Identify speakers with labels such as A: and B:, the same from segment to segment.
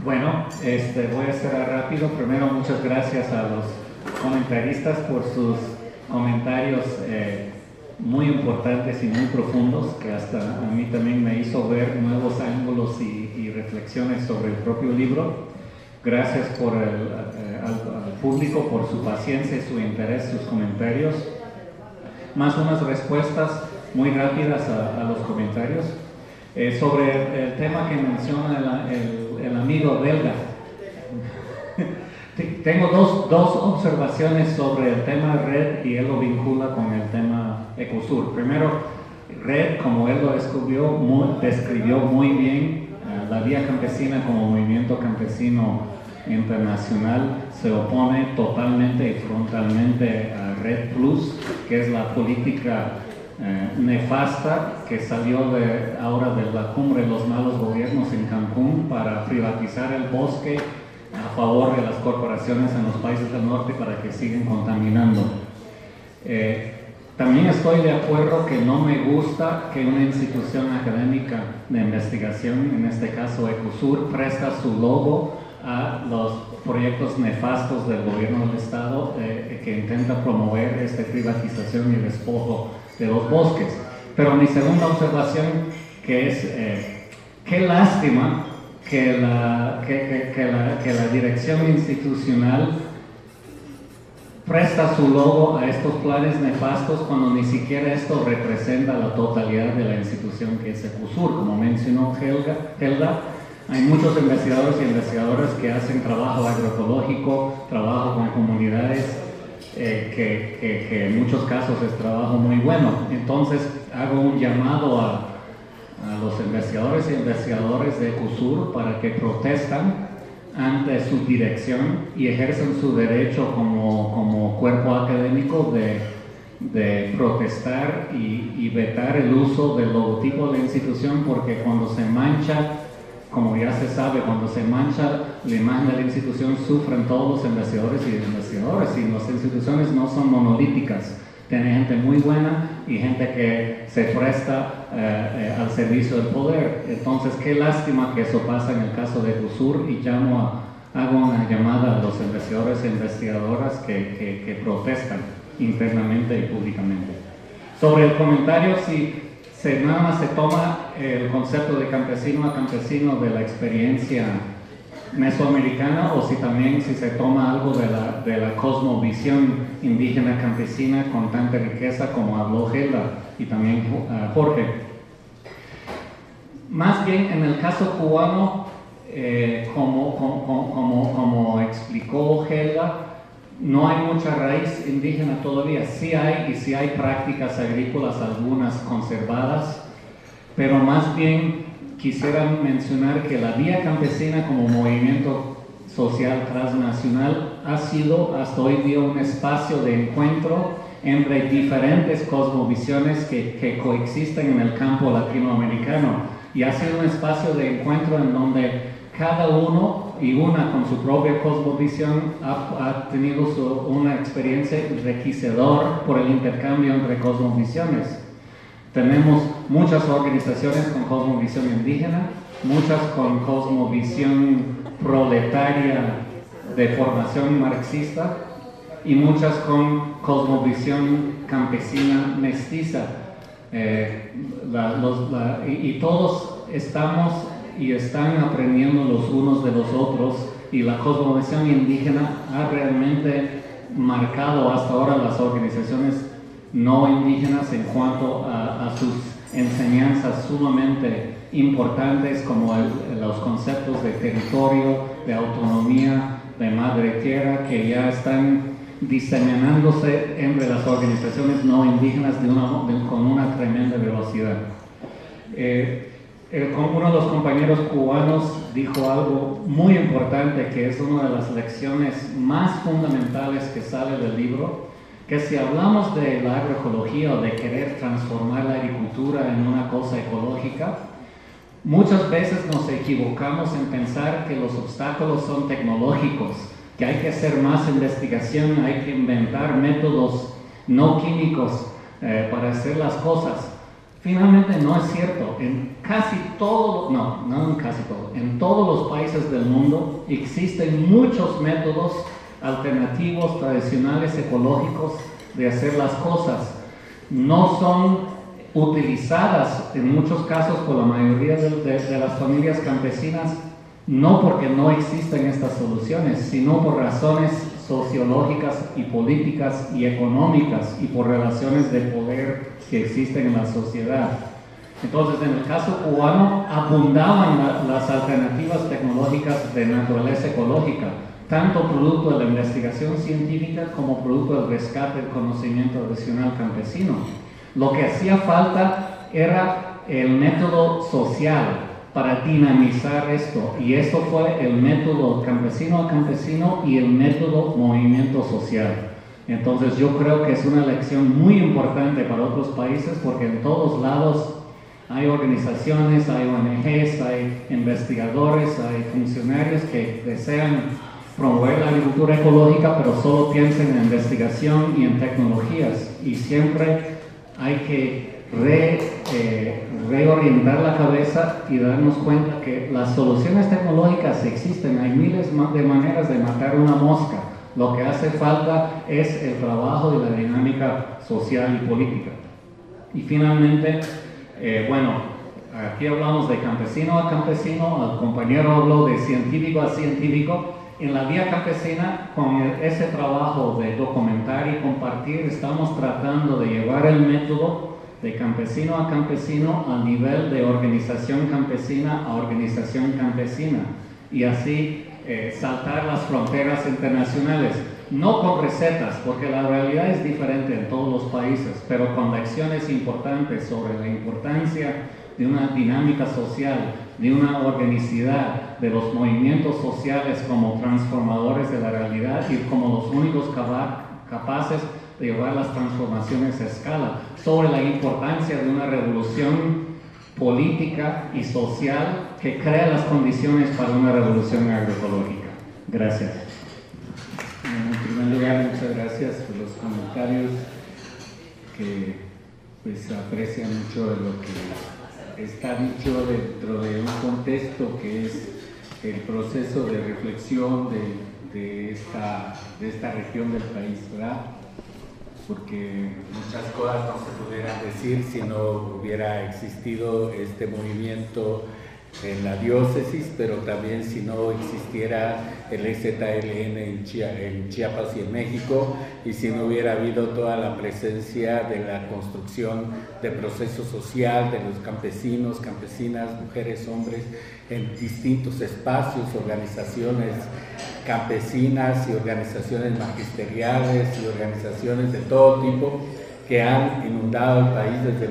A: Bueno, voy a ser rápido. Primero, muchas gracias a los comentaristas por sus comentarios muy importantes y muy profundos, que hasta a mí también me hizo ver nuevos ángulos y reflexiones sobre el propio libro. Gracias al público por su paciencia, su interés, sus comentarios. Más unas respuestas muy rápidas a los comentarios. Sobre el tema que menciona el amigo belga. Tengo dos observaciones sobre el tema RED y él lo vincula con el tema Ecosur. Primero, RED, como él lo describió muy bien, la Vía Campesina como movimiento campesino internacional se opone totalmente y frontalmente a RED Plus, que es la política nefasta que salió ahora de la cumbre de los malos gobiernos en Cancún para privatizar el bosque a favor de las corporaciones en los países del norte para que sigan contaminando. También estoy de acuerdo que no me gusta que una institución académica de investigación, en este caso Ecosur, presta su logo a los proyectos nefastos del gobierno del Estado que intenta promover esta privatización y despojo de los bosques. Pero mi segunda observación, que es qué lástima que la dirección institucional presta su logo a estos planes nefastos cuando ni siquiera esto representa la totalidad de la institución que es Ecosur. Como mencionó Helga, hay muchos investigadores y investigadoras que hacen trabajo agroecológico, trabajo con comunidades, que en muchos casos es trabajo muy bueno. Entonces hago un llamado a los investigadores y investigadoras de Ecosur para que protestan ante su dirección y ejercen su derecho como cuerpo académico de protestar y vetar el uso del logotipo de la institución, porque cuando se mancha, como ya se sabe, cuando se mancha la imagen de la institución, sufren todos los investigadores y investigadoras, y las instituciones no son monolíticas. Tiene gente muy buena y gente que se presta al servicio del poder. Entonces, qué lástima que eso pasa en el caso de Ecosur, y hago una llamada a los investigadores e investigadoras que protestan internamente y públicamente. Sobre el comentario, si nada más se toma el concepto de campesino a campesino de la experiencia mesoamericana, o si se toma algo de la cosmovisión indígena campesina con tanta riqueza como habló Helga y también Jorge. Más bien en el caso cubano, como explicó Helga, no hay mucha raíz indígena todavía. Sí hay prácticas agrícolas, algunas conservadas, pero más bien quisiera mencionar que la Vía Campesina como movimiento social transnacional ha sido hasta hoy día un espacio de encuentro entre diferentes cosmovisiones que coexisten en el campo latinoamericano, y ha sido un espacio de encuentro en donde cada uno y una con su propia cosmovisión ha tenido una experiencia enriquecedora por el intercambio entre cosmovisiones. Tenemos muchas organizaciones con cosmovisión indígena, muchas con cosmovisión proletaria de formación marxista, y muchas con cosmovisión campesina mestiza. Y todos estamos y están aprendiendo los unos de los otros, y la cosmovisión indígena ha realmente marcado hasta ahora las organizaciones no indígenas en cuanto a sus enseñanzas sumamente importantes, como los conceptos de territorio, de autonomía, de madre tierra, que ya están diseminándose entre las organizaciones no indígenas con una tremenda velocidad. Uno de los compañeros cubanos dijo algo muy importante, que es una de las lecciones más fundamentales que sale del libro, que si hablamos de la agroecología o de querer transformar la agricultura en una cosa ecológica, muchas veces nos equivocamos en pensar que los obstáculos son tecnológicos, que hay que hacer más investigación, hay que inventar métodos no químicos para hacer las cosas. Finalmente no es cierto. casi todo, no en casi todo, en todos los países del mundo existen muchos métodos alternativos, tradicionales, ecológicos de hacer las cosas. No son utilizadas en muchos casos por la mayoría de las familias campesinas, no porque no existen estas soluciones, sino por razones sociológicas y políticas y económicas y por relaciones de poder que existen en la sociedad. Entonces, en el caso cubano, abundaban las alternativas tecnológicas de naturaleza ecológica, tanto producto de la investigación científica como producto del rescate del conocimiento tradicional campesino. Lo que hacía falta era el método social para dinamizar esto, y esto fue el método campesino a campesino y el método movimiento social. Entonces yo creo que es una lección muy importante para otros países, porque en todos lados hay organizaciones, hay ONGs, hay investigadores, hay funcionarios que desean promover la agricultura ecológica, pero solo piensan en investigación y en tecnologías, y siempre hay que reorientar la cabeza y darnos cuenta que las soluciones tecnológicas existen, hay miles de maneras de matar una mosca. Lo que hace falta es el trabajo y la dinámica social y política. Y finalmente, aquí hablamos de campesino a campesino, el compañero habló de científico a científico. En la Vía Campesina, con ese trabajo de documentar y compartir, estamos tratando de llevar el método de campesino a campesino al nivel de organización campesina a organización campesina, y así saltar las fronteras internacionales, no con recetas, porque la realidad es diferente en todos los países, pero con lecciones importantes sobre la importancia de una dinámica social, de una organicidad, de los movimientos sociales como transformadores de la realidad y como los únicos capaces de llevar las transformaciones a escala, sobre la importancia de una revolución política y social que crea las condiciones para una revolución agroecológica. Gracias.
B: En primer lugar, muchas gracias por los comentarios que pues aprecian mucho de lo que está dicho dentro de un contexto que es el proceso de reflexión de esta región del país, ¿verdad? Porque muchas cosas no se pudieran decir si no hubiera existido este movimiento en la diócesis, pero también si no existiera el EZLN en Chiapas y en México, y si no hubiera habido toda la presencia de la construcción de proceso social de los campesinos, campesinas, mujeres, hombres, en distintos espacios, organizaciones campesinas y organizaciones magisteriales y organizaciones de todo tipo que han inundado el país desde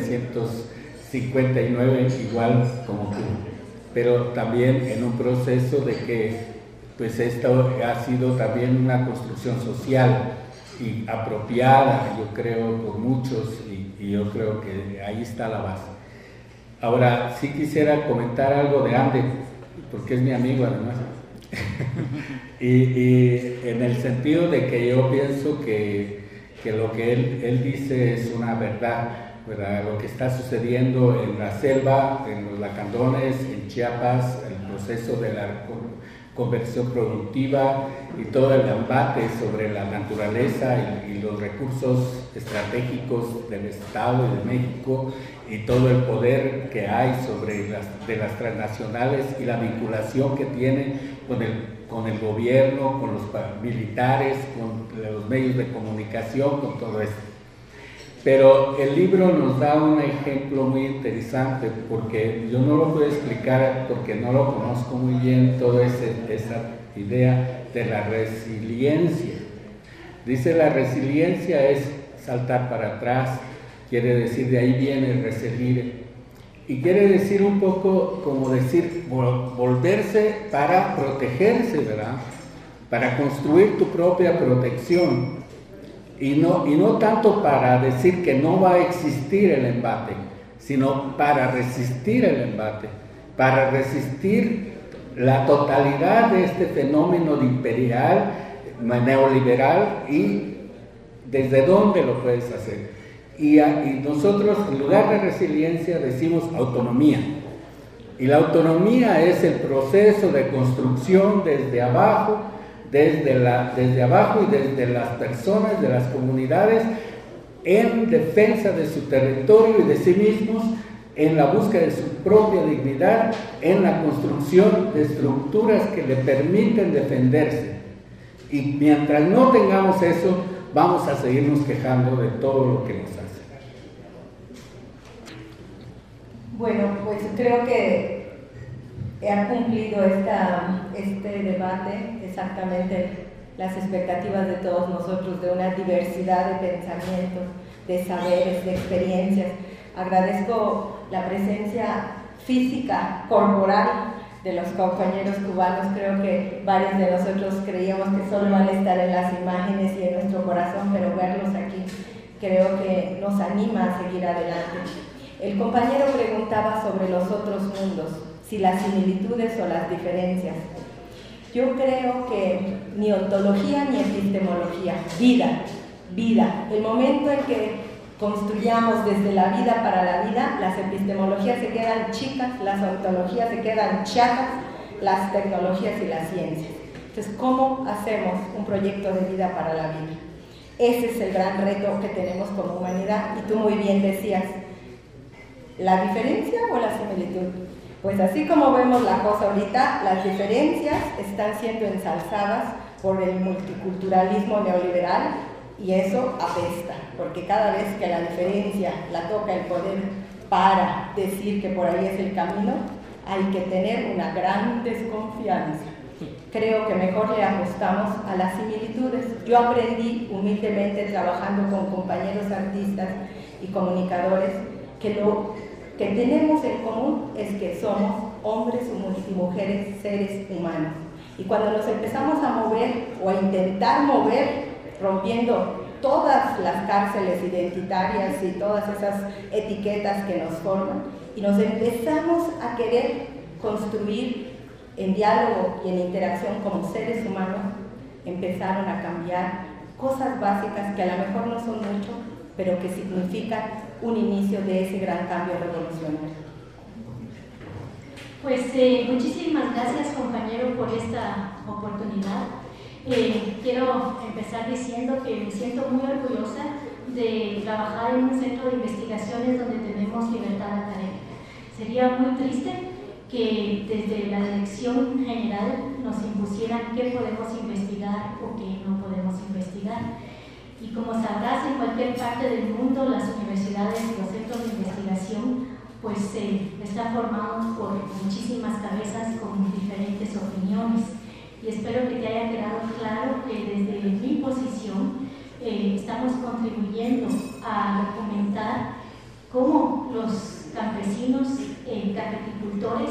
B: 1959, igual como tú, pero también en un proceso de que pues esto ha sido también una construcción social y apropiada, yo creo, por muchos, y yo creo que ahí está la base. Ahora sí quisiera comentar algo de Ande, porque es mi amigo además. y en el sentido de que yo pienso que lo que él dice es una verdad, ¿verdad? Lo que está sucediendo en la selva, en los lacandones, en Chiapas, el proceso de la conversión productiva y todo el embate sobre la naturaleza y los recursos estratégicos del Estado y de México, y todo el poder que hay sobre de las transnacionales y la vinculación que tienen con el gobierno, con los militares, con los medios de comunicación, con todo esto. Pero el libro nos da un ejemplo muy interesante, porque yo no lo puedo explicar porque no lo conozco muy bien, toda esa idea de la resiliencia. Dice, la resiliencia es saltar para atrás, quiere decir, de ahí viene el reselir, y quiere decir un poco como decir, volverse para protegerse, ¿verdad? Para construir tu propia protección. Y no tanto para decir que no va a existir el embate, sino para resistir el embate, para resistir la totalidad de este fenómeno imperial, neoliberal, y desde dónde lo puedes hacer. Y nosotros, en lugar de resiliencia, decimos autonomía. Y la autonomía es el proceso de construcción desde abajo, desde abajo y desde las personas, de las comunidades, en defensa de su territorio y de sí mismos, en la búsqueda de su propia dignidad, en la construcción de estructuras que le permiten defenderse. Y mientras no tengamos eso, vamos a seguirnos quejando de todo lo que nos hace.
C: Bueno, pues creo que ha cumplido este debate exactamente las expectativas de todos nosotros, de una diversidad de pensamientos, de saberes, de experiencias. Agradezco la presencia física, corporal de los compañeros cubanos. Creo que varios de nosotros creíamos que solo van a estar en las imágenes y en nuestro corazón, pero verlos aquí creo que nos anima a seguir adelante. El compañero preguntaba sobre los otros mundos, si las similitudes o las diferencias. Yo creo que ni ontología ni epistemología, vida. El momento en que construyamos desde la vida para la vida, las epistemologías se quedan chicas, las ontologías se quedan chacas, las tecnologías y las ciencias. Entonces, ¿cómo hacemos un proyecto de vida para la vida? Ese es el gran reto que tenemos como humanidad. Y tú muy bien decías, ¿la diferencia o la similitud? Pues así como vemos la cosa ahorita, las diferencias están siendo ensalzadas por el multiculturalismo neoliberal y eso apesta, porque cada vez que la diferencia la toca el poder para decir que por ahí es el camino, hay que tener una gran desconfianza. Creo que mejor le apostamos a las similitudes. Yo aprendí humildemente trabajando con compañeros artistas y comunicadores que lo que tenemos en común es que somos hombres y mujeres, seres humanos. Y cuando nos empezamos a mover o a intentar mover, rompiendo todas las cárceles identitarias y todas esas etiquetas que nos forman, y nos empezamos a querer construir en diálogo y en interacción como seres humanos, empezaron a cambiar cosas básicas que a lo mejor no son mucho, pero que significan un inicio de ese gran cambio revolucionario.
D: Pues muchísimas gracias, compañero, por esta oportunidad. Quiero empezar diciendo que me siento muy orgullosa de trabajar en un centro de investigaciones donde tenemos libertad académica. Sería muy triste que desde la dirección general nos impusieran qué podemos investigar o qué no podemos investigar. Y como sabrás, en cualquier parte del mundo las universidades y los centros de investigación pues están formados por muchísimas cabezas con diferentes opiniones. Y espero que te haya quedado claro que desde mi posición estamos contribuyendo a documentar cómo los campesinos, catequicultores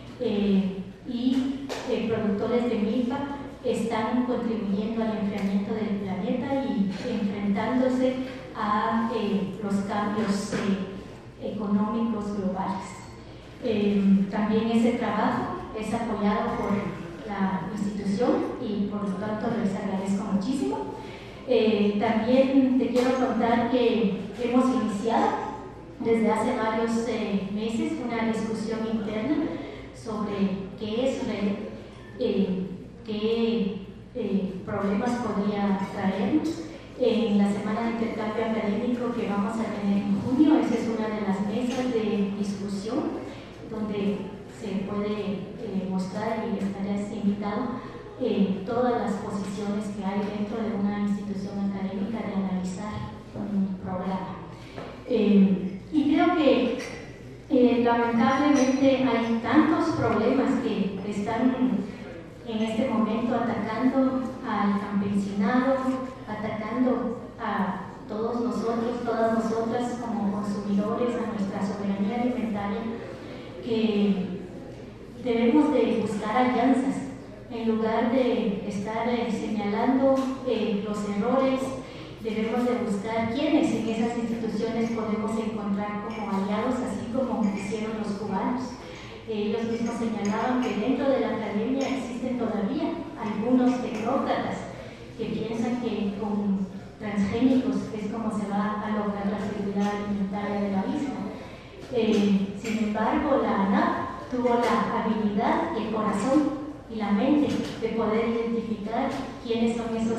D: y productores de milpa están contribuyendo al enfriamiento del planeta y enfrentándose a los cambios económicos globales. También ese trabajo es apoyado por la institución y por lo tanto les agradezco muchísimo. También te quiero contar que hemos iniciado desde hace varios meses una discusión interna sobre qué es red, qué problemas podría traernos. En la semana de intercambio académico que vamos a tener en junio, esa es una de las mesas de discusión donde se puede mostrar y estarás invitado todas las posiciones que hay dentro de una institución académica de analizar un programa. Y creo que lamentablemente hay tantos problemas que están en este momento atacando al campesinado, atacando a todos nosotros, todas nosotras como consumidores, a nuestra soberanía alimentaria, que debemos de buscar alianzas en lugar de estar señalando los errores. Debemos de buscar quiénes en esas instituciones podemos encontrar como aliados, así como hicieron los cubanos. Ellos mismos señalaban que dentro de la academia existen todavía algunos tecnócratas que piensan que con transgénicos es como se va a lograr la seguridad alimentaria de la isla. Sin embargo, la ANAP tuvo la habilidad y el corazón y la mente de poder identificar quiénes son esos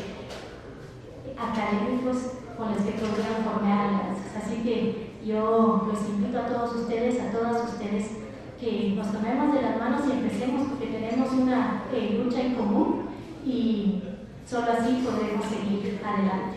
D: académicos con los que podrían formar alianzas. Así que yo los invito a todos ustedes, a todas ustedes, que nos tomemos de las manos y empecemos, porque tenemos una lucha en común y solo así podremos seguir adelante.